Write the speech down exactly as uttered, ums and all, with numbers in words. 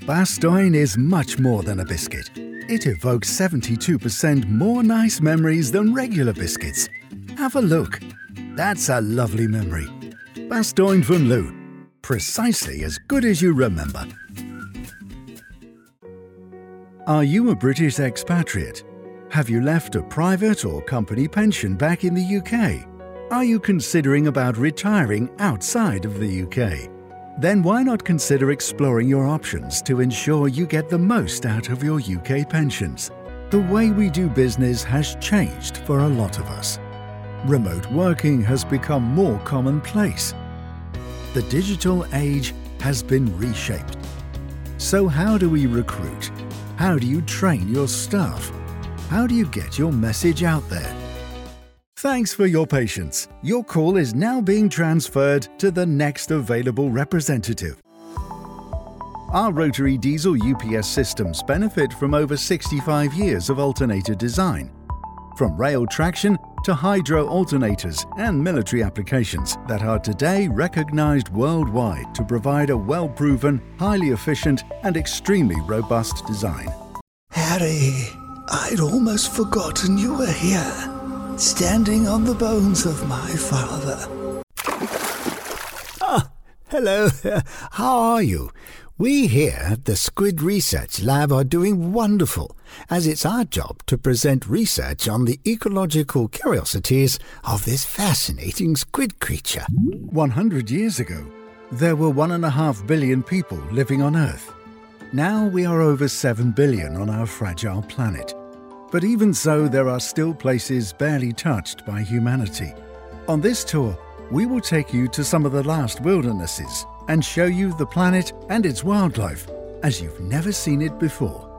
Bastogne is much more than a biscuit. It evokes seventy-two percent more nice memories than regular biscuits. Have a look. That's a lovely memory. Bastogne from Lou. Precisely as good as you remember. Are you a British expatriate? Have you left a private or company pension back in the U K? Are you considering about retiring outside of the U K? Then why not consider exploring your options to ensure you get the most out of your U K pensions? The way we do business has changed for a lot of us. Remote working has become more commonplace. The digital age has been reshaped. So how do we recruit? How do you train your staff? How do you get your message out there? Thanks for your patience. Your call is now being transferred to the next available representative. Our rotary diesel U P S systems benefit from over sixty-five years of alternator design. From rail traction to hydro alternators and military applications that are today recognized worldwide to provide a well-proven, highly efficient and extremely robust design. Harry, I'd almost forgotten you were here. Standing on the bones of my father. Ah, hello. How are you? We here at the Squid Research Lab are doing wonderful, as it's our job to present research on the ecological curiosities of this fascinating squid creature. one hundred years ago, there were one and a half billion people living on Earth. Now we are over seven billion on our fragile planet. But even so, there are still places barely touched by humanity. On this tour, we will take you to some of the last wildernesses and show you the planet and its wildlife as you've never seen it before.